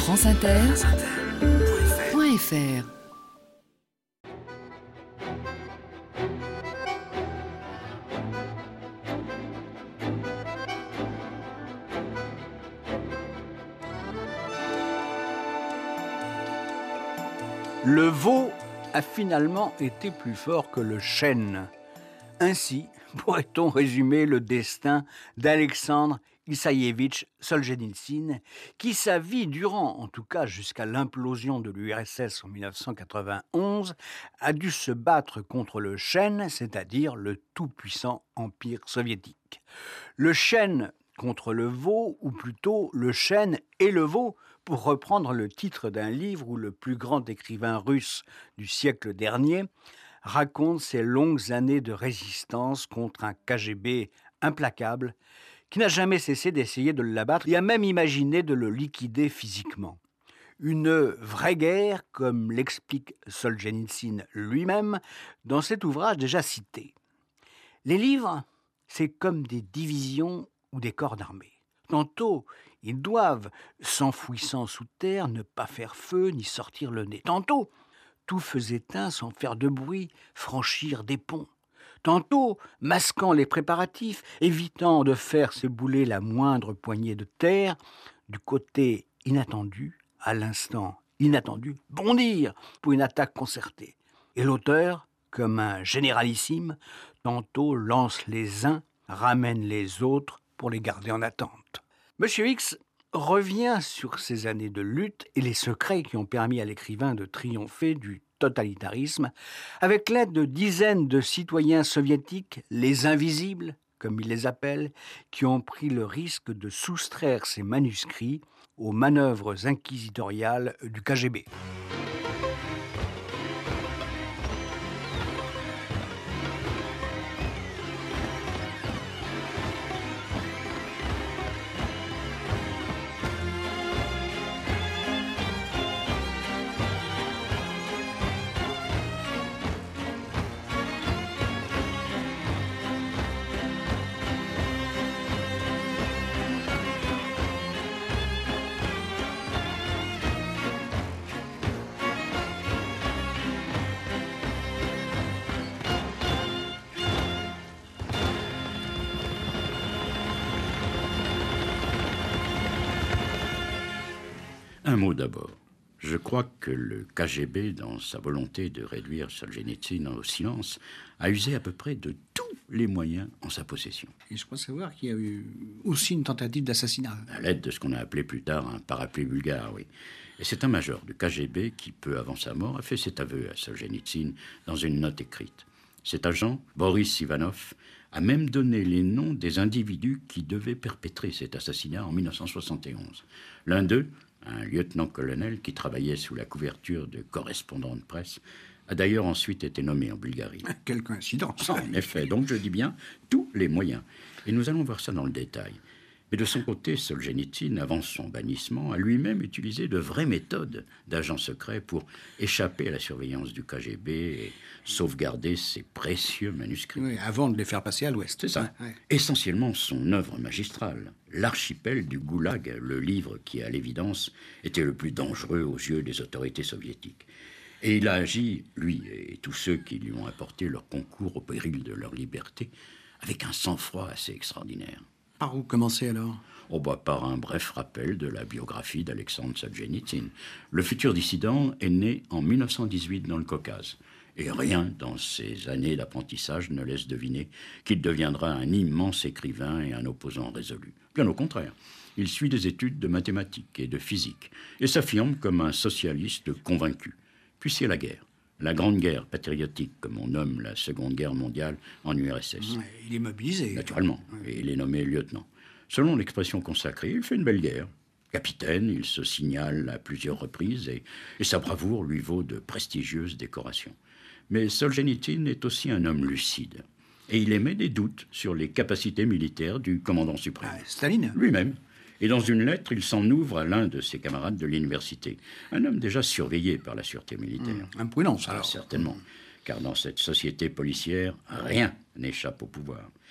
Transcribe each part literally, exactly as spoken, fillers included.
France Inter, point F R. Le veau a finalement été plus fort que le chêne. Ainsi pourrait-on résumer le destin d'Alexandre Issaïevitch Soljenitsyne, qui sa vie durant, en tout cas jusqu'à l'implosion de l'U R S S en dix-neuf cent quatre-vingt-onze, a dû se battre contre le chêne, c'est-à-dire le tout-puissant empire soviétique. Le chêne contre le veau, ou plutôt le chêne et le veau, pour reprendre le titre d'un livre où le plus grand écrivain russe du siècle dernier raconte ses longues années de résistance contre un K G B implacable qui n'a jamais cessé d'essayer de l'abattre et a même imaginé de le liquider physiquement. Une vraie guerre, comme l'explique Soljenitsyne lui-même dans cet ouvrage déjà cité. Les livres, c'est comme des divisions ou des corps d'armée. Tantôt, ils doivent, s'enfouissant sous terre, ne pas faire feu ni sortir le nez. Tantôt, tout feu éteint sans faire de bruit, franchir des ponts. Tantôt, masquant les préparatifs, évitant de faire s'ébouler la moindre poignée de terre, du côté inattendu, à l'instant inattendu, bondir pour une attaque concertée. Et l'auteur, comme un généralissime, tantôt lance les uns, ramène les autres pour les garder en attente. Monsieur X revient sur ces années de lutte et les secrets qui ont permis à l'écrivain de triompher du totalitarisme, avec l'aide de dizaines de citoyens soviétiques, les invisibles, comme il les appelle, qui ont pris le risque de soustraire ces manuscrits aux manœuvres inquisitoriales du K G B. Un mot d'abord. Je crois que le K G B, dans sa volonté de réduire Soljenitsyne au silence, a usé à peu près de tous les moyens en sa possession. Et je crois savoir qu'il y a eu aussi une tentative d'assassinat. À l'aide de ce qu'on a appelé plus tard un parapluie bulgare, oui. Et c'est un major du K G B qui, peu avant sa mort, a fait cet aveu à Soljenitsyne dans une note écrite. Cet agent, Boris Ivanov, a même donné les noms des individus qui devaient perpétrer cet assassinat en dix-neuf cent soixante et onze. L'un d'eux, un lieutenant-colonel qui travaillait sous la couverture de correspondants de presse, a d'ailleurs ensuite été nommé en Bulgarie. Quelle coïncidence. En effet, donc je dis bien tous les moyens. Et nous allons voir ça dans le détail. Mais de son côté, Soljenitsyne, avant son bannissement, a lui-même utilisé de vraies méthodes d'agent secret pour échapper à la surveillance du K G B et sauvegarder ses précieux manuscrits. Oui, avant de les faire passer à l'ouest. C'est ça. Ouais, ouais. Essentiellement son œuvre magistrale, L'archipel du Goulag, le livre qui, à l'évidence, était le plus dangereux aux yeux des autorités soviétiques. Et il a agi, lui et tous ceux qui lui ont apporté leur concours au péril de leur liberté, avec un sang-froid assez extraordinaire. Par où commencer alors ? Oh bah, par un bref rappel de la biographie d'Alexandre Soljenitsyne. Le futur dissident est né en dix-neuf cent dix-huit dans le Caucase. Et rien dans ses années d'apprentissage ne laisse deviner qu'il deviendra un immense écrivain et un opposant résolu. Bien au contraire, il suit des études de mathématiques et de physique et s'affirme comme un socialiste convaincu. Puis c'est la guerre. La Grande Guerre patriotique, comme on nomme la Seconde Guerre mondiale en U R S S. Ouais, il est mobilisé. Naturellement, et il est nommé lieutenant. Selon l'expression consacrée, il fait une belle guerre. Capitaine, il se signale à plusieurs reprises et, et sa bravoure lui vaut de prestigieuses décorations. Mais Soljenitsyne est aussi un homme lucide. Et il émet des doutes sur les capacités militaires du commandant suprême. Ah, Staline. Lui-même. Et dans une lettre, il s'en ouvre à l'un de ses camarades de l'université. Un homme déjà surveillé par la sûreté militaire. Mmh, imprudence, Ah, alors. certainement. Car dans cette société policière, rien n'échappe au pouvoir.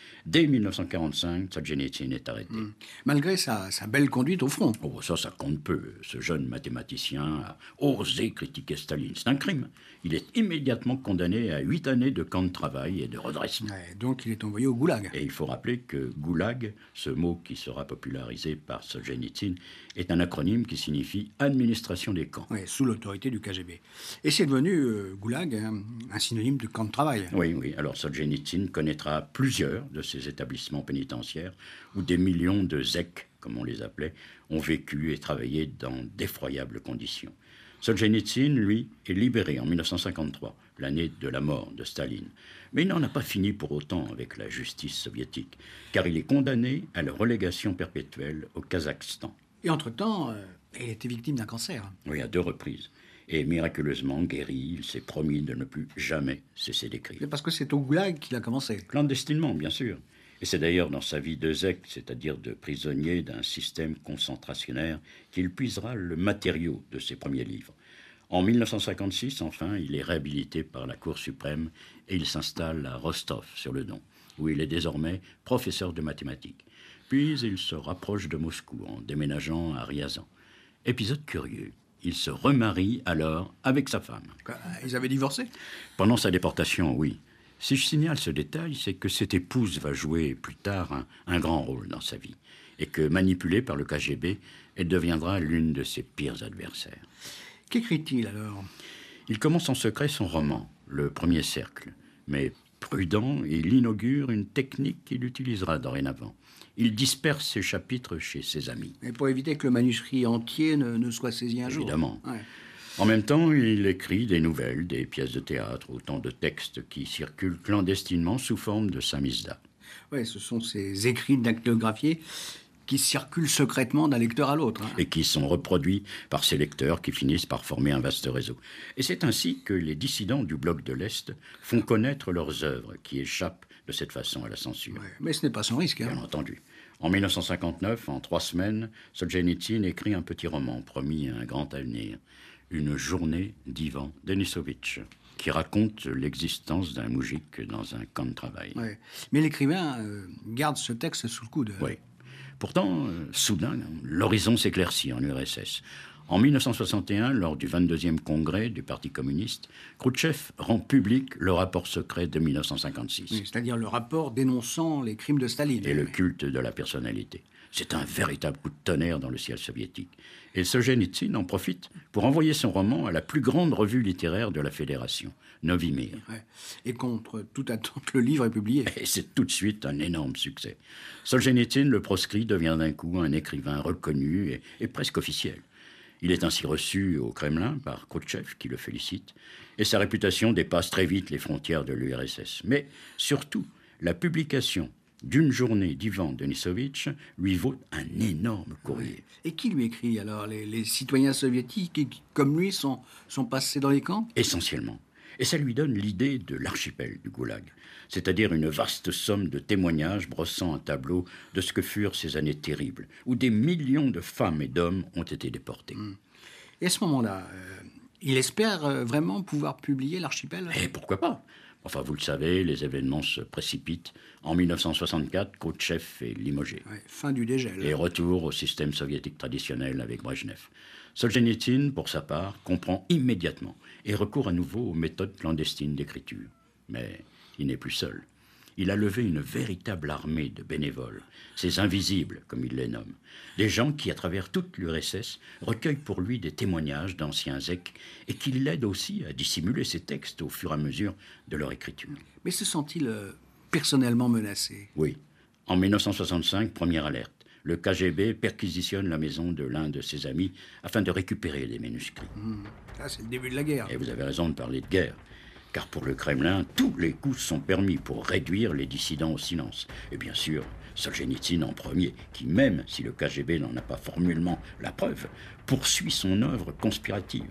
Dès mille neuf cent quarante-cinq, Solzhenitsyn est arrêté. Mmh. Malgré sa, sa belle conduite au front. Oh, ça, ça compte peu. Ce jeune mathématicien a osé critiquer Staline. C'est un crime. Il est immédiatement condamné à huit années de camp de travail et de redressement. Ouais, donc il est envoyé au goulag. Et il faut rappeler que goulag, ce mot qui sera popularisé par Solzhenitsyn, est un acronyme qui signifie administration des camps. Ouais, sous l'autorité du K G B. Et c'est devenu, euh, goulag, un, un synonyme de camp de travail. Oui, oui. Alors Solzhenitsyn connaîtra plusieurs de ces établissements pénitentiaires où des millions de zèques, comme on les appelait, ont vécu et travaillé dans d'effroyables conditions. Solzhenitsyn, lui, est libéré en mille neuf cent cinquante-trois, l'année de la mort de Staline. Mais il n'en a pas fini pour autant avec la justice soviétique, car il est condamné à la relégation perpétuelle au Kazakhstan. Et entre-temps, euh, il était victime d'un cancer. Oui, à deux reprises. Et miraculeusement guéri, il s'est promis de ne plus jamais cesser d'écrire. C'est parce que c'est au goulag qu'il a commencé. Clandestinement, bien sûr. Et c'est d'ailleurs dans sa vie de zèque, c'est-à-dire de prisonnier d'un système concentrationnaire, qu'il puisera le matériau de ses premiers livres. En mille neuf cent cinquante-six, enfin, il est réhabilité par la Cour suprême et il s'installe à Rostov, sur le Don, où il est désormais professeur de mathématiques. Puis il se rapproche de Moscou en déménageant à Ryazan. Épisode curieux. Il se remarie alors avec sa femme. Quoi, ils avaient divorcé? Pendant sa déportation, oui. Si je signale ce détail, c'est que cette épouse va jouer plus tard un, un grand rôle dans sa vie, et que, manipulée par le K G B, elle deviendra l'une de ses pires adversaires. Qu'écrit-il alors? Il commence en secret son roman, Le Premier Cercle, mais prudent, il inaugure une technique qu'il utilisera dorénavant. Il disperse ses chapitres chez ses amis. Et pour éviter que le manuscrit entier ne, ne soit saisi un jour. Évidemment. Ouais. En même temps, il écrit des nouvelles, des pièces de théâtre, autant de textes qui circulent clandestinement sous forme de samizdat. Ouais, ce sont ces écrits dactylographiés qui circulent secrètement d'un lecteur à l'autre. Hein. Et qui sont reproduits par ces lecteurs qui finissent par former un vaste réseau. Et c'est ainsi que les dissidents du bloc de l'Est font connaître leurs œuvres qui échappent de cette façon à la censure. Ouais, mais ce n'est pas sans risque. Hein. Bien entendu. En mille neuf cent cinquante-neuf, en trois semaines, Solzhenitsyn écrit un petit roman promis à un grand avenir. Une journée d'Ivan Denisovitch, qui raconte l'existence d'un moujik dans un camp de travail. Ouais. Mais l'écrivain euh, garde ce texte sous le coude. Oui. Pourtant, euh, soudain, l'horizon s'éclaircit en U R S S. En mille neuf cent soixante et un, lors du vingt-deuxième congrès du Parti communiste, Khrouchtchev rend public le rapport secret de mille neuf cent cinquante-six. Oui, c'est-à-dire le rapport dénonçant les crimes de Staline. Et le culte de la personnalité. C'est un véritable coup de tonnerre dans le ciel soviétique. Et Solzhenitsyn en profite pour envoyer son roman à la plus grande revue littéraire de la Fédération, Novy Mir. Ouais. Et contre toute attente, le livre est publié. Et c'est tout de suite un énorme succès. Solzhenitsyn, le proscrit, devient d'un coup un écrivain reconnu et, et presque officiel. Il est ainsi reçu au Kremlin par Khrouchtchev, qui le félicite, et sa réputation dépasse très vite les frontières de l'U R S S. Mais surtout, la publication d'une journée d'Ivan Denisovitch lui vaut un énorme courrier. Et qui lui écrit alors? Les, les citoyens soviétiques qui, comme lui, sont, sont passés dans les camps? Essentiellement. Et ça lui donne l'idée de l'archipel du Goulag, c'est-à-dire une vaste somme de témoignages brossant un tableau de ce que furent ces années terribles, où des millions de femmes et d'hommes ont été déportés. Mmh. Et à ce moment-là, euh, il espère euh, vraiment pouvoir publier l'archipel? Et pourquoi pas? Enfin, vous le savez, les événements se précipitent. En mille neuf cent soixante-quatre, Khrouchtchev est limogé. Ouais, fin du dégel. Et retour au système soviétique traditionnel avec Brejnev. Solzhenitsyn, pour sa part, comprend immédiatement et recourt à nouveau aux méthodes clandestines d'écriture. Mais il n'est plus seul. Il a levé une véritable armée de bénévoles, ces invisibles, comme il les nomme. Des gens qui, à travers toute l'U R S S, recueillent pour lui des témoignages d'anciens zèques et qui l'aident aussi à dissimuler ses textes au fur et à mesure de leur écriture. Mais se sent-il euh, personnellement menacé? Oui. En mille neuf cent soixante-cinq, première alerte. Le K G B perquisitionne la maison de l'un de ses amis afin de récupérer des manuscrits. Mmh. Là, c'est le début de la guerre. Et vous avez raison de parler de guerre. Car pour le Kremlin, tous les coups sont permis pour réduire les dissidents au silence. Et bien sûr, Solzhenitsyn en premier, qui même si le K G B n'en a pas formellement la preuve, poursuit son œuvre conspirative.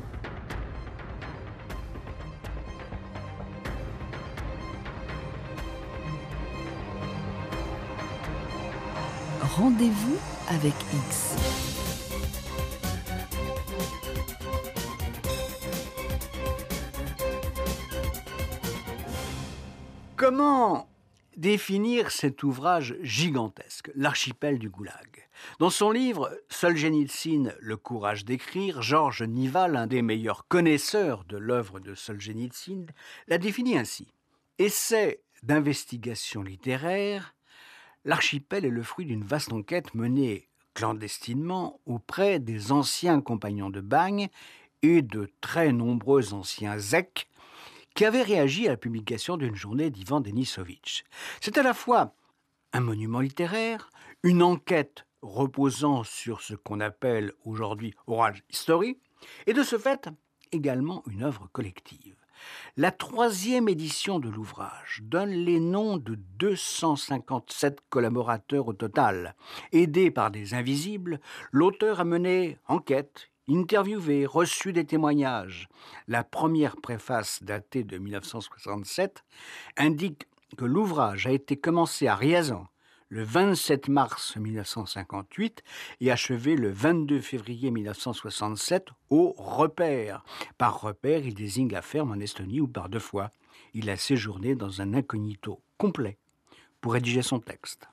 Rendez-vous avec X. Comment définir cet ouvrage gigantesque, l'archipel du Goulag. Dans son livre « Solzhenitsyn, le courage d'écrire », Georges Niva, l'un des meilleurs connaisseurs de l'œuvre de Solzhenitsyn, l'a défini ainsi. Essai d'investigation littéraire, l'archipel est le fruit d'une vaste enquête menée clandestinement auprès des anciens compagnons de bagne et de très nombreux anciens zèques qui avaient réagi à la publication d'une journée d'Ivan Denisovitch. C'est à la fois un monument littéraire, une enquête reposant sur ce qu'on appelle aujourd'hui oral history, et de ce fait également une œuvre collective. La troisième édition de l'ouvrage donne les noms de deux cent cinquante-sept collaborateurs au total. Aidé par des invisibles, l'auteur a mené enquête, interviewé, reçu des témoignages. La première préface, datée de mille neuf cent soixante-sept, indique que l'ouvrage a été commencé à Riazan le vingt-sept mars mille neuf cent cinquante-huit et achevé le vingt-deux février mille neuf cent soixante-sept au Repère. Par Repère, il désigne la ferme en Estonie où par deux fois, il a séjourné dans un incognito complet pour rédiger son texte.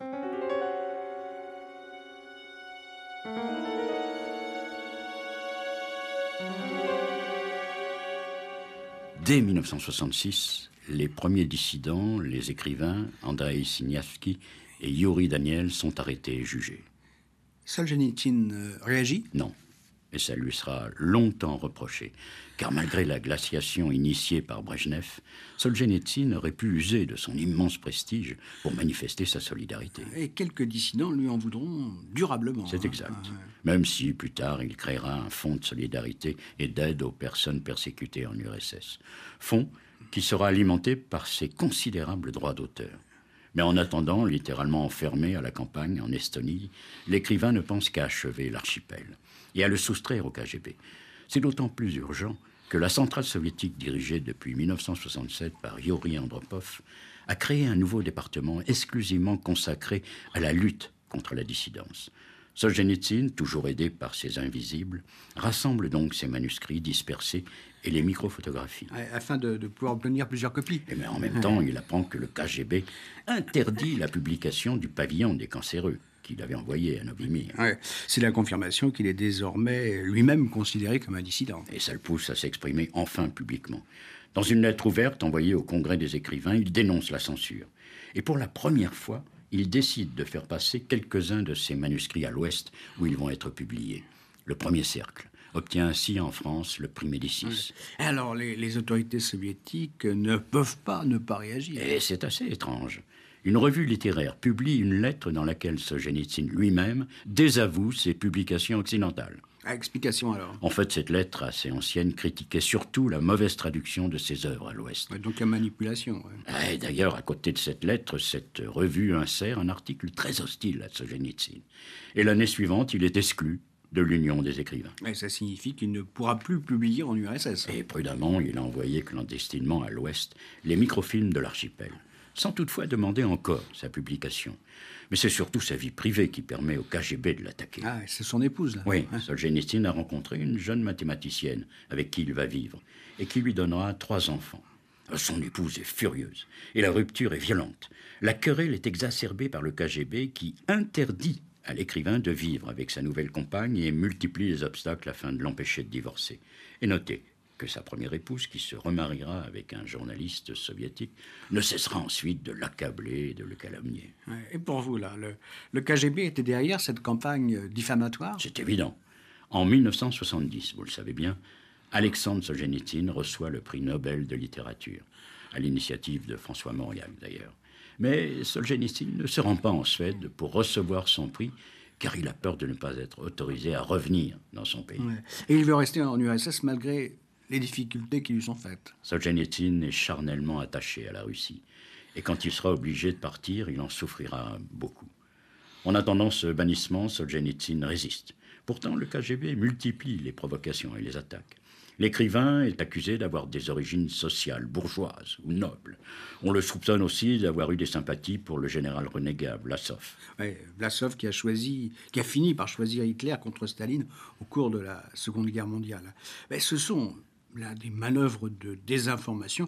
Dès mille neuf cent soixante-six, les premiers dissidents, les écrivains Andrei Siniavski et Yuri Daniel sont arrêtés et jugés. Solzhenitsyn euh, réagit ? Non, et ça lui sera longtemps reproché, car malgré la glaciation initiée par Brejnev, Solzhenitsyn aurait pu user de son immense prestige pour manifester sa solidarité. Et quelques dissidents lui en voudront durablement. C'est hein. exact. Ah, ouais. Même si, plus tard, il créera un fonds de solidarité et d'aide aux personnes persécutées en U R S S. Fonds qui sera alimenté par ses considérables droits d'auteur. Mais en attendant, littéralement enfermé à la campagne, en Estonie, l'écrivain ne pense qu'à achever l'archipel et à le soustraire au K G B. C'est d'autant plus urgent que la centrale soviétique dirigée depuis mille neuf cent soixante-sept par Yuri Andropov a créé un nouveau département exclusivement consacré à la lutte contre la dissidence. Solzhenitsyn, toujours aidé par ses invisibles, rassemble donc ses manuscrits dispersés et les microphotographies. Afin de, de pouvoir obtenir plusieurs copies. Et mais en même temps, il apprend que le K G B interdit la publication du pavillon des cancéreux qu'il avait envoyé à Novimir. Ouais, c'est la confirmation qu'il est désormais lui-même considéré comme un dissident. Et ça le pousse à s'exprimer enfin publiquement. Dans une lettre ouverte envoyée au Congrès des écrivains, il dénonce la censure. Et pour la première fois, il décide de faire passer quelques-uns de ses manuscrits à l'Ouest où ils vont être publiés. Le Premier Cercle obtient ainsi en France le prix Médicis. Ouais. Alors, les, les autorités soviétiques ne peuvent pas ne pas réagir. Et c'est assez étrange. Une revue littéraire publie une lettre dans laquelle Solzhenitsyn lui-même désavoue ses publications occidentales. À explication alors. En fait, cette lettre assez ancienne critiquait surtout la mauvaise traduction de ses œuvres à l'Ouest. Ouais, donc la manipulation. Ouais. Et d'ailleurs, à côté de cette lettre, cette revue insère un article très hostile à Solzhenitsyn. Et l'année suivante, il est exclu de l'Union des écrivains. Et ça signifie qu'il ne pourra plus publier en U R S S. Et prudemment, il a envoyé clandestinement à l'Ouest les microfilms de l'archipel, sans toutefois demander encore sa publication. Mais c'est surtout sa vie privée qui permet au K G B de l'attaquer. Ah, c'est son épouse, là. Oui, Solzhenitsyn a rencontré une jeune mathématicienne avec qui il va vivre et qui lui donnera trois enfants. Son épouse est furieuse et la rupture est violente. La querelle est exacerbée par le K G B qui interdit à l'écrivain de vivre avec sa nouvelle compagne et multiplie les obstacles afin de l'empêcher de divorcer. Et notez que sa première épouse, qui se remariera avec un journaliste soviétique, ne cessera ensuite de l'accabler et de le calomnier. Ouais. Et pour vous, là, le, le K G B était derrière cette campagne diffamatoire ? C'est évident. En mille neuf cent soixante-dix, vous le savez bien, Alexandre Solzhenitsyn reçoit le prix Nobel de littérature, à l'initiative de François Mauriac d'ailleurs. Mais Solzhenitsyn ne se rend pas en Suède pour recevoir son prix, car il a peur de ne pas être autorisé à revenir dans son pays. Ouais. Et il veut rester en U R S S malgré les difficultés qui lui sont faites. Solzhenitsyn est charnellement attaché à la Russie. Et quand il sera obligé de partir, il en souffrira beaucoup. En attendant ce bannissement, Solzhenitsyn résiste. Pourtant, le K G B multiplie les provocations et les attaques. L'écrivain est accusé d'avoir des origines sociales, bourgeoises ou nobles. On le soupçonne aussi d'avoir eu des sympathies pour le général renégat Vlasov. Ouais, Vlasov qui a choisi, qui a fini par choisir Hitler contre Staline au cours de la Seconde Guerre mondiale. Mais ce sont là des manœuvres de désinformation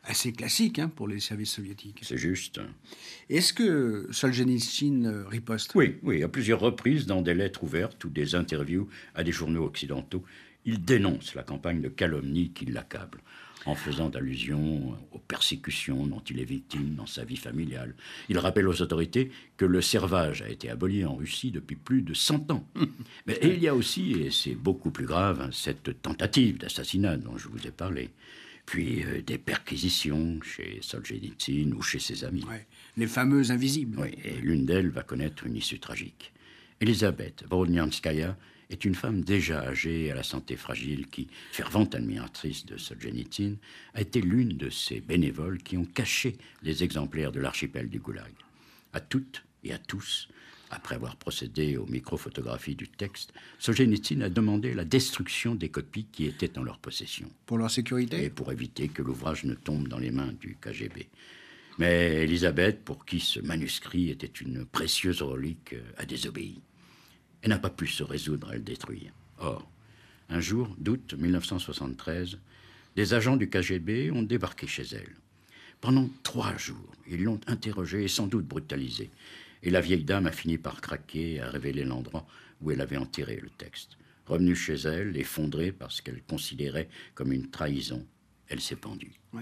assez classique hein, pour les services soviétiques. C'est juste. Est-ce que Solzhenitsyn riposte ? Oui, oui, à plusieurs reprises, dans des lettres ouvertes ou des interviews à des journaux occidentaux, il dénonce la campagne de calomnie qui l'accable, en faisant allusion aux persécutions dont il est victime dans sa vie familiale. Il rappelle aux autorités que le servage a été aboli en Russie depuis plus de cent ans. Mais il y a aussi, et c'est beaucoup plus grave, cette tentative d'assassinat dont je vous ai parlé. Puis euh, des perquisitions chez Solzhenitsyn ou chez ses amis. Ouais, les fameuses invisibles. Oui, et l'une d'elles va connaître une issue tragique. Elisabeth Voronyanskaya est une femme déjà âgée, à la santé fragile, qui, fervente admiratrice de Solzhenitsyn, a été l'une de ces bénévoles qui ont caché les exemplaires de l'archipel du Goulag. À toutes et à tous, après avoir procédé aux microphotographies du texte, Solzhenitsyn a demandé la destruction des copies qui étaient en leur possession. Pour leur sécurité ? Et pour éviter que l'ouvrage ne tombe dans les mains du K G B. Mais Elisabeth, pour qui ce manuscrit était une précieuse relique, a désobéi. Elle n'a pas pu se résoudre à le détruire. Or, un jour d'août mille neuf cent soixante-treize, des agents du K G B ont débarqué chez elle. Pendant trois jours, ils l'ont interrogée et sans doute brutalisée. Et la vieille dame a fini par craquer et a révélé l'endroit où elle avait enterré le texte. Revenue chez elle, effondrée par ce qu'elle considérait comme une trahison, elle s'est pendue. Ouais.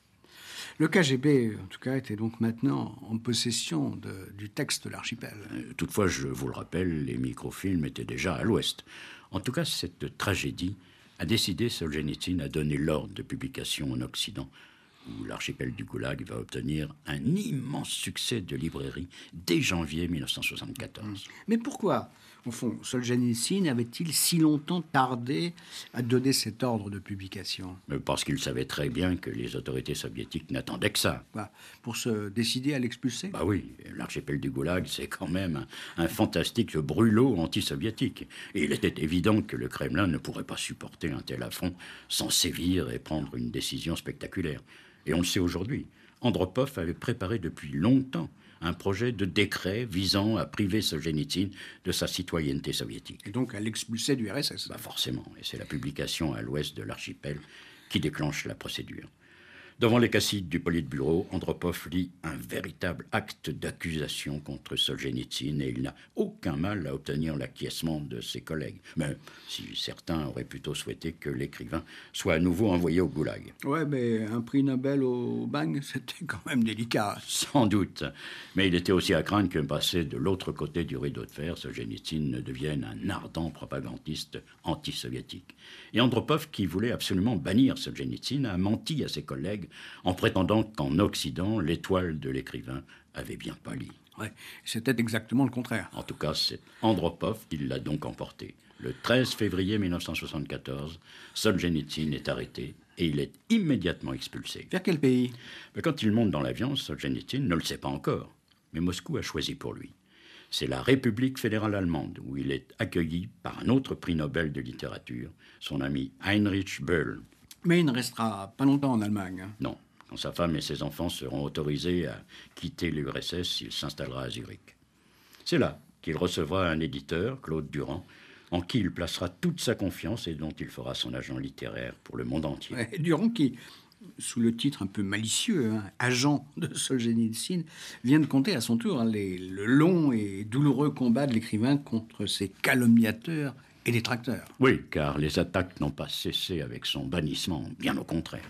Le K G B, en tout cas, était donc maintenant en possession de, du texte de l'archipel. Euh, toutefois, je vous le rappelle, les microfilms étaient déjà à l'ouest. En tout cas, cette tragédie a décidé Solzhenitsyn à donner l'ordre de publication en Occident, où l'archipel du Goulag va obtenir un immense succès de librairie dès janvier mille neuf cent soixante-quatorze. Mais pourquoi, au fond, Solzhenitsyn avait-il si longtemps tardé à donner cet ordre de publication ? Parce qu'il savait très bien que les autorités soviétiques n'attendaient que ça. Bah, pour se décider à l'expulser ? Bah oui, l'archipel du Goulag, c'est quand même un, un fantastique brûlot anti-soviétique. Et il était évident que le Kremlin ne pourrait pas supporter un tel affront sans sévir et prendre une décision spectaculaire. Et on le sait aujourd'hui, Andropov avait préparé depuis longtemps un projet de décret visant à priver Solzhenitsyn de sa citoyenneté soviétique. Et donc à l'expulser du R S S. Bah forcément, et c'est la publication à l'ouest de l'archipel qui déclenche la procédure. Devant les caciques du Politburo, Andropov lit un véritable acte d'accusation contre Solzhenitsyn et il n'a aucun mal à obtenir l'acquiescement de ses collègues. Mais si certains auraient plutôt souhaité que l'écrivain soit à nouveau envoyé au Goulag. Ouais, mais un prix Nobel au bang, c'était quand même délicat. Sans doute. Mais il était aussi à craindre que, passé de l'autre côté du rideau de fer, Solzhenitsyn ne devienne un ardent propagandiste anti-soviétique. Et Andropov, qui voulait absolument bannir Solzhenitsyn, a menti à ses collègues en prétendant qu'en Occident, l'étoile de l'écrivain avait bien pâli. Ouais, c'était exactement le contraire. En tout cas, c'est Andropov qui l'a donc emporté. Le treize février mille neuf cent soixante-quatorze, Solzhenitsyn est arrêté et il est immédiatement expulsé. Vers quel pays ? Mais quand il monte dans l'avion, Solzhenitsyn ne le sait pas encore. Mais Moscou a choisi pour lui. C'est la République fédérale allemande, où il est accueilli par un autre prix Nobel de littérature, son ami Heinrich Böll. Mais il ne restera pas longtemps en Allemagne. Non. Quand sa femme et ses enfants seront autorisés à quitter l'U R S S, il s'installera à Zurich. C'est là qu'il recevra un éditeur, Claude Durand, en qui il placera toute sa confiance et dont il fera son agent littéraire pour le monde entier. Ouais, Durand qui, sous le titre un peu malicieux, hein, agent de Solzhenitsyn, vient de conter à son tour hein, les, le long et douloureux combat de l'écrivain contre ses calomniateurs et détracteurs. Oui, car les attaques n'ont pas cessé avec son bannissement, bien au contraire.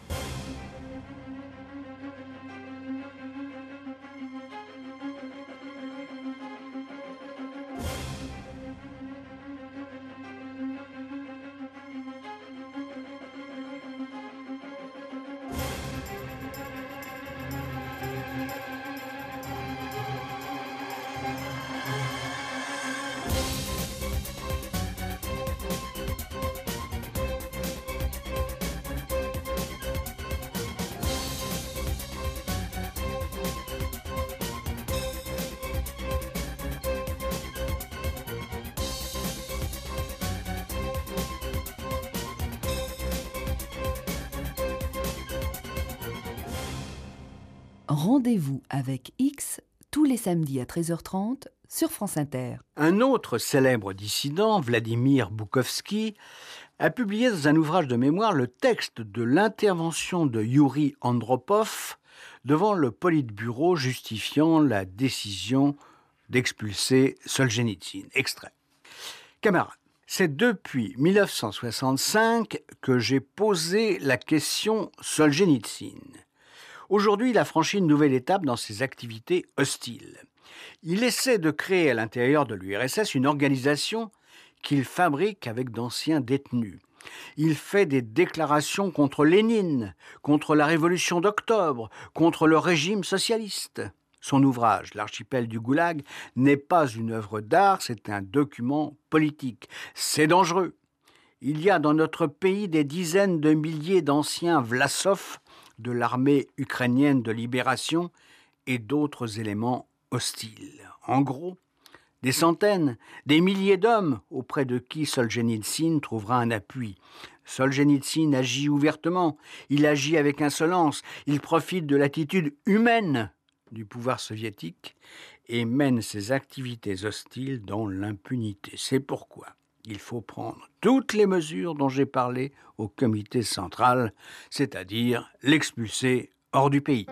Rendez-vous avec X tous les samedis à treize heures trente sur France Inter. Un autre célèbre dissident, Vladimir Boukovski, a publié dans un ouvrage de mémoire le texte de l'intervention de Youri Andropov devant le Politburo justifiant la décision d'expulser Solzhenitsyn. Extrait. Camarades, c'est depuis mille neuf cent soixante-cinq que j'ai posé la question Solzhenitsyn. Aujourd'hui, il a franchi une nouvelle étape dans ses activités hostiles. Il essaie de créer à l'intérieur de l'U R S S une organisation qu'il fabrique avec d'anciens détenus. Il fait des déclarations contre Lénine, contre la révolution d'octobre, contre le régime socialiste. Son ouvrage, L'archipel du Goulag, n'est pas une œuvre d'art, c'est un document politique. C'est dangereux. Il y a dans notre pays des dizaines de milliers d'anciens Vlasov de l'armée ukrainienne de libération et d'autres éléments hostiles. En gros, des centaines, des milliers d'hommes auprès de qui Solzhenitsyn trouvera un appui. Solzhenitsyn agit ouvertement, il agit avec insolence, il profite de l'attitude humaine du pouvoir soviétique et mène ses activités hostiles dans l'impunité. C'est pourquoi il faut prendre toutes les mesures dont j'ai parlé au comité central, c'est-à-dire l'expulser hors du pays.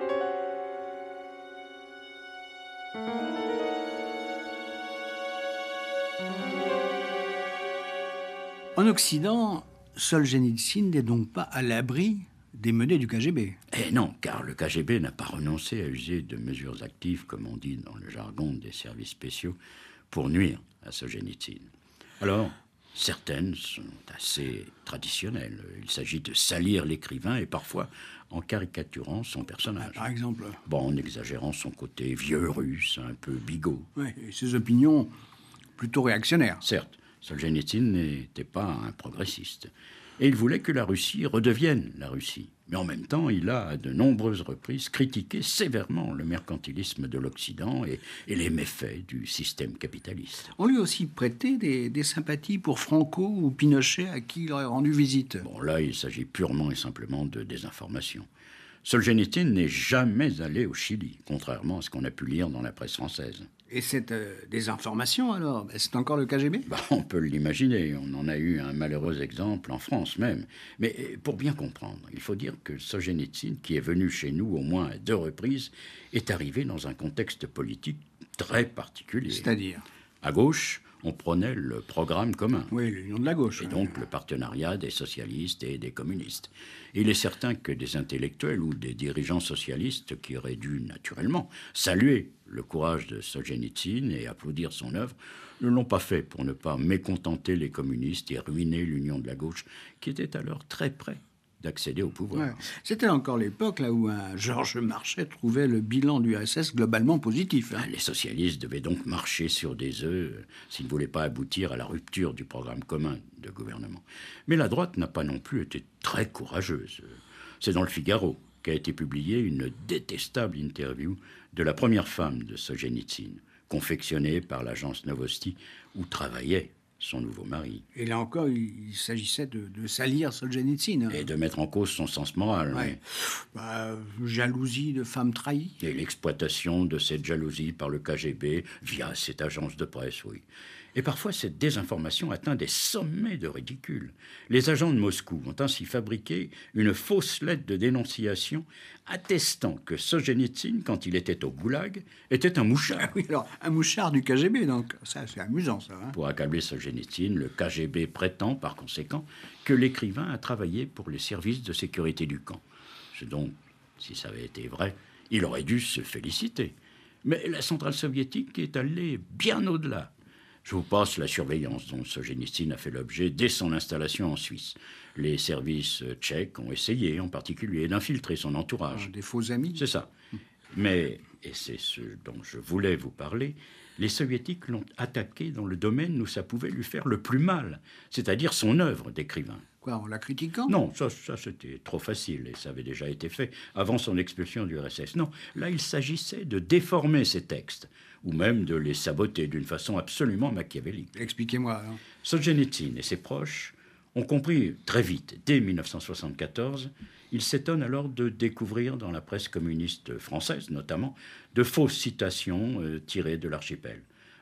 En Occident, Solzhenitsyn n'est donc pas à l'abri des menées du K G B. Eh non, car le K G B n'a pas renoncé à user de mesures actives, comme on dit dans le jargon des services spéciaux, pour nuire à Solzhenitsyn. Alors, certaines sont assez traditionnelles. Il s'agit de salir l'écrivain et parfois en caricaturant son personnage. Par exemple. Bon, en exagérant son côté vieux russe, un peu bigot. Oui, et ses opinions plutôt réactionnaires. Certes, Solzhenitsyn n'était pas un progressiste. Et il voulait que la Russie redevienne la Russie. Mais en même temps, il a, à de nombreuses reprises, critiqué sévèrement le mercantilisme de l'Occident et, et les méfaits du système capitaliste. On lui a aussi prêté des, des sympathies pour Franco ou Pinochet, à qui il aurait rendu visite. Bon, là, il s'agit purement et simplement de désinformation. Solzhenitsyn n'est jamais allé au Chili, contrairement à ce qu'on a pu lire dans la presse française. Et cette euh, désinformation, alors, c'est encore le K G B ? Bah, on peut l'imaginer, on en a eu un malheureux exemple en France même. Mais pour bien comprendre, il faut dire que Solzhenitsyn, qui est venu chez nous au moins à deux reprises, est arrivé dans un contexte politique très particulier. C'est-à-dire ? À gauche, on prônait le programme commun. Oui, l'union de la gauche. Et donc le partenariat des socialistes et des communistes. Et il est certain que des intellectuels ou des dirigeants socialistes qui auraient dû naturellement saluer le courage de Solzhenitsyn et applaudir son œuvre ne l'ont pas fait pour ne pas mécontenter les communistes et ruiner l'union de la gauche qui était alors très près d'accéder au pouvoir. Ouais. C'était encore l'époque là où un Georges Marchais trouvait le bilan du U R S S globalement positif. Hein. Les socialistes devaient donc marcher sur des œufs euh, s'ils ne voulaient pas aboutir à la rupture du programme commun de gouvernement. Mais la droite n'a pas non plus été très courageuse. C'est dans le Figaro qu'a été publiée une détestable interview de la première femme de Solzhenitsyn, confectionnée par l'agence Novosti où travaillait son nouveau mari. Et là encore, il s'agissait de, de salir Solzhenitsyn. Hein. Et de mettre en cause son sens moral. Ouais. Oui. Bah, jalousie de femme trahie. Et l'exploitation de cette jalousie par le K G B via cette agence de presse, oui. Et parfois, cette désinformation atteint des sommets de ridicule. Les agents de Moscou ont ainsi fabriqué une fausse lettre de dénonciation attestant que Solzhenitsyn, quand il était au Goulag, était un mouchard. Ah oui, alors, un mouchard du K G B, donc ça, c'est amusant, ça. Hein. Pour accabler Solzhenitsyn, le K G B prétend, par conséquent, que l'écrivain a travaillé pour les services de sécurité du camp. Ce dont, si ça avait été vrai, il aurait dû se féliciter. Mais la centrale soviétique est allée bien au-delà. Je vous passe la surveillance dont Solzhenitsyn a fait l'objet dès son installation en Suisse. Les services tchèques ont essayé, en particulier, d'infiltrer son entourage. Ah, des faux amis. C'est ça. Mais, et c'est ce dont je voulais vous parler, les soviétiques l'ont attaqué dans le domaine où ça pouvait lui faire le plus mal, c'est-à-dire son œuvre d'écrivain. Quoi, en la critiquant ? Non, ça, ça c'était trop facile et ça avait déjà été fait avant son expulsion du U R S S. Non, là il s'agissait de déformer ses textes ou même de les saboter d'une façon absolument machiavélique. Expliquez-moi. Hein. Solzhenitsyn et ses proches ont compris très vite, dès mille neuf cent soixante-quatorze, ils s'étonnent alors de découvrir dans la presse communiste française notamment de fausses citations euh, tirées de l'archipel.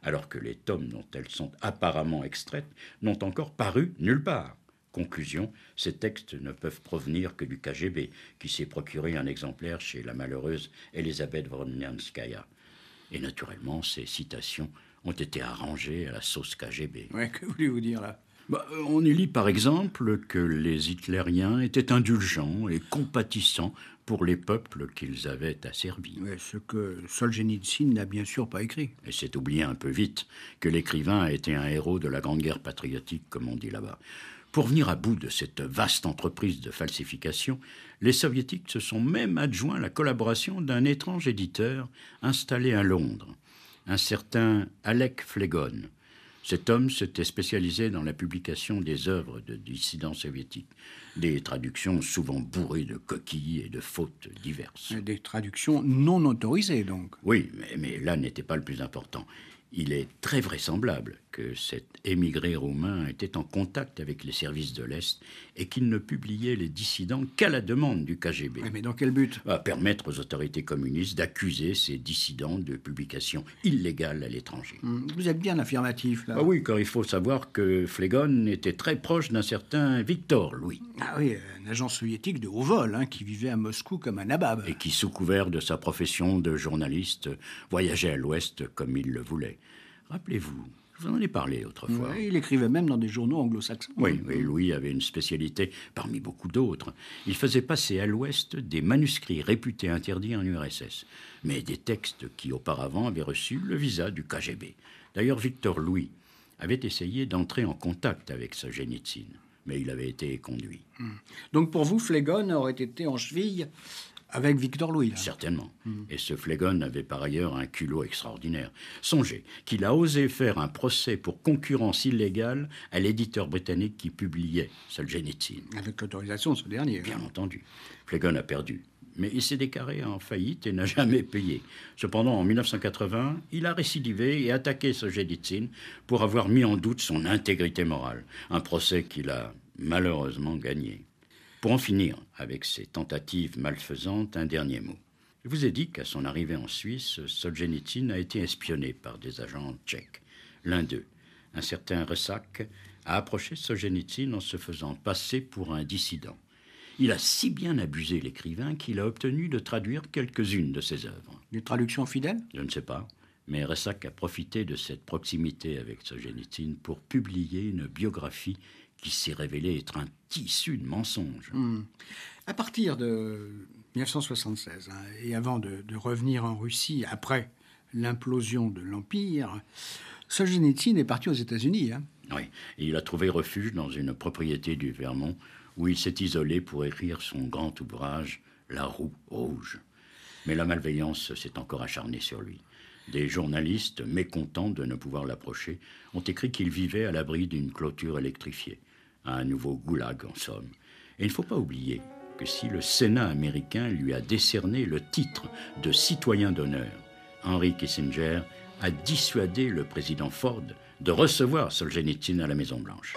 alors que les tomes dont elles sont apparemment extraites n'ont encore paru nulle part. Conclusion, ces textes ne peuvent provenir que du K G B, qui s'est procuré un exemplaire chez la malheureuse Elisabeth Wronenskaya. Et naturellement, ces citations ont été arrangées à la sauce K G B. Ouais, que voulez-vous dire là ? Bah, on y lit par exemple que les hitlériens étaient indulgents et compatissants pour les peuples qu'ils avaient asservis. Ouais, ce que Solzhenitsyn n'a bien sûr pas écrit. Et c'est oublié un peu vite que l'écrivain a été un héros de la Grande Guerre patriotique, comme on dit là-bas. Pour venir à bout de cette vaste entreprise de falsification, les soviétiques se sont même adjoints la collaboration d'un étrange éditeur installé à Londres, un certain Alec Phlegon. Cet homme s'était spécialisé dans la publication des œuvres de dissidents soviétiques, des traductions souvent bourrées de coquilles et de fautes diverses. Des traductions non autorisées, donc. Oui, mais, mais là n'était pas le plus important. Il est très vraisemblable que cet émigré roumain était en contact avec les services de l'Est et qu'il ne publiait les dissidents qu'à la demande du K G B. Oui, mais dans quel but ? À permettre aux autorités communistes d'accuser ces dissidents de publication illégale à l'étranger. Vous êtes bien affirmatif, là. Ah oui, car il faut savoir que Phlegon était très proche d'un certain Victor Louis. Ah oui, un agent soviétique de haut vol, hein, qui vivait à Moscou comme un nabab. Et qui, sous couvert de sa profession de journaliste, voyageait à l'Ouest comme il le voulait. Rappelez-vous, je vous en ai parlé autrefois. Oui, il écrivait même dans des journaux anglo-saxons. Oui, oui, Louis avait une spécialité parmi beaucoup d'autres. Il faisait passer à l'Ouest des manuscrits réputés interdits en U R S S, mais des textes qui auparavant avaient reçu le visa du K G B. D'ailleurs, Victor Louis avait essayé d'entrer en contact avec Solzhenitsyn, mais il avait été conduit. Hum. Donc pour vous, Phlegon aurait été en cheville avec Victor Louis, là. Certainement. Mmh. Et ce Phlegon avait par ailleurs un culot extraordinaire. Songez qu'il a osé faire un procès pour concurrence illégale à l'éditeur britannique qui publiait Solzhenitsyn. Avec l'autorisation de ce dernier. Bien entendu. Phlegon a perdu. Mais il s'est déclaré en faillite et n'a jamais payé. Cependant, en mille neuf cent quatre-vingts, il a récidivé et attaqué Solzhenitsyn pour avoir mis en doute son intégrité morale. Un procès qu'il a malheureusement gagné. Pour en finir avec ces tentatives malfaisantes, un dernier mot. Je vous ai dit qu'à son arrivée en Suisse, Solzhenitsyn a été espionné par des agents tchèques. L'un d'eux, un certain Resak, a approché Solzhenitsyn en se faisant passer pour un dissident. Il a si bien abusé l'écrivain qu'il a obtenu de traduire quelques-unes de ses œuvres. Des traductions fidèles ? Je ne sais pas, mais Resak a profité de cette proximité avec Solzhenitsyn pour publier une biographie qui s'est révélé être un tissu de mensonges. Mmh. À partir de mille neuf cent soixante-seize, hein, et avant de, de revenir en Russie, après l'implosion de l'Empire, Solzhenitsyn est parti aux États-Unis. Hein. Oui, et il a trouvé refuge dans une propriété du Vermont, où il s'est isolé pour écrire son grand ouvrage « La roue rouge ». Mais la malveillance s'est encore acharnée sur lui. Des journalistes, mécontents de ne pouvoir l'approcher, ont écrit qu'il vivait à l'abri d'une clôture électrifiée. Un nouveau goulag, en somme. Et il ne faut pas oublier que si le Sénat américain lui a décerné le titre de citoyen d'honneur, Henry Kissinger a dissuadé le président Ford de recevoir Solzhenitsyn à la Maison-Blanche.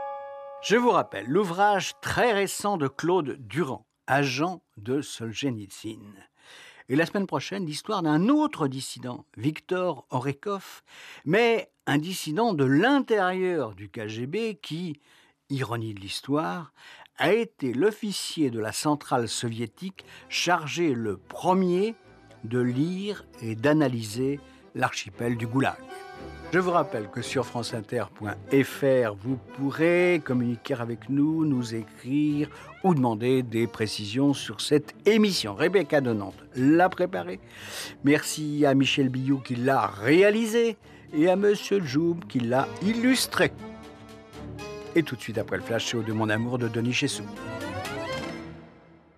Je vous rappelle l'ouvrage très récent de Claude Durand, Agent de Solzhenitsyn. Et la semaine prochaine, l'histoire d'un autre dissident, Victor Orekov, mais un dissident de l'intérieur du K G B qui, ironie de l'histoire, a été l'officier de la centrale soviétique chargé le premier de lire et d'analyser l'archipel du Goulag. Je vous rappelle que sur franceinter point f r, vous pourrez communiquer avec nous, nous écrire ou demander des précisions sur cette émission. Rebecca de Nantes l'a préparée. Merci à Michel Billou qui l'a réalisée et à Monsieur Joub qui l'a illustrée. Et tout de suite après le flash show de Mon Amour de Denis Chessou.